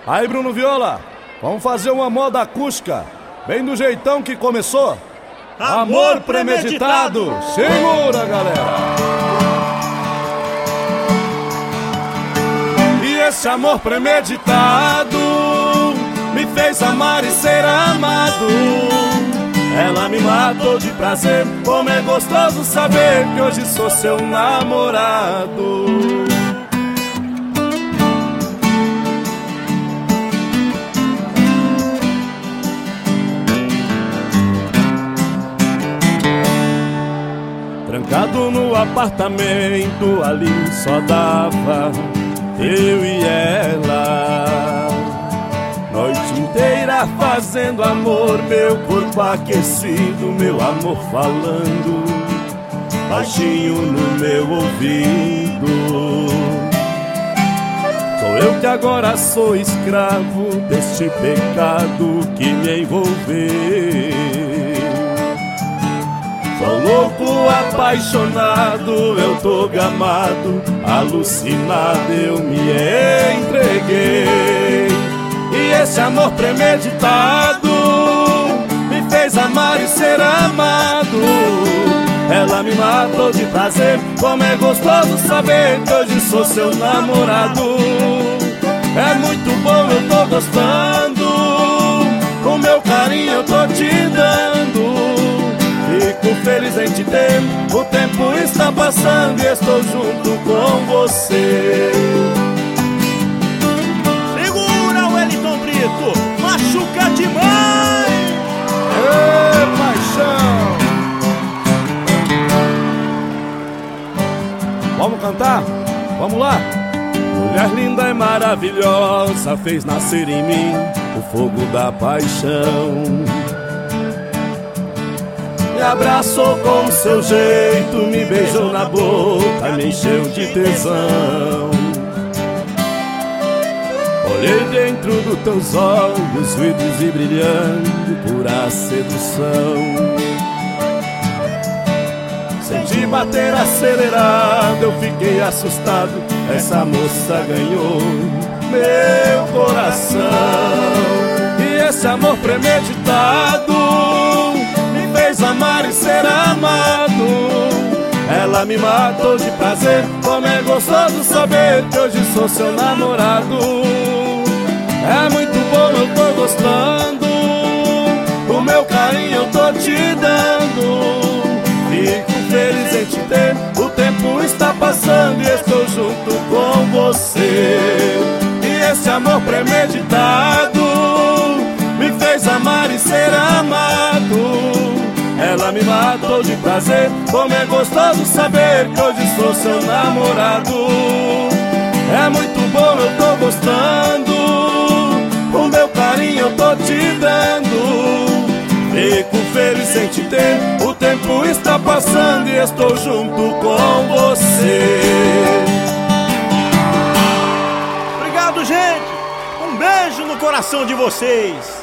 Aí, Bruno Viola, vamos fazer uma moda acústica, bem do jeitão que começou. Amor premeditado. Segura, galera. E esse amor premeditado me fez amar e ser amado. Ela me matou de prazer, como é gostoso saber que hoje sou seu namorado. Trancado no apartamento, ali só dava eu e ela. Noite inteira fazendo amor, meu corpo aquecido, meu amor falando baixinho no meu ouvido. Sou eu que agora sou escravo deste pecado que me envolveu. Sou louco, apaixonado, eu tô gamado, alucinado, eu me entreguei. E esse amor premeditado me fez amar e ser amado. Ela me matou de prazer, como é gostoso saber que hoje sou seu namorado. É muito bom, eu tô gostando, com meu carinho eu tô te dando. Fico feliz em te ter, o tempo está passando e estou junto com você. Segura, Wellington Brito, machuca demais! Ê, paixão! Vamos cantar? Vamos lá? Mulher linda e maravilhosa, fez nascer em mim o fogo da paixão. Me abraçou com seu jeito, me beijou na boca, me encheu de tesão. Olhei dentro dos teus olhos, vidros e brilhando, pura sedução. Senti bater acelerado, eu fiquei assustado, essa moça ganhou meu coração. E esse amor premeditado fez amar e ser amado. Ela me matou de prazer, como é gostoso saber que hoje sou seu namorado. É muito bom, eu tô gostando, o meu carinho eu tô te dando. Fico feliz em te ter, o tempo está passando e estou junto com você. E esse amor premeditado me fez amar e ser amado. Ela me matou de prazer, como é gostoso saber que hoje sou seu namorado. É muito bom, eu tô gostando, o meu carinho eu tô te dando. Fico feliz em te ter, o tempo está passando e estou junto com você. Obrigado, gente! Um beijo no coração de vocês!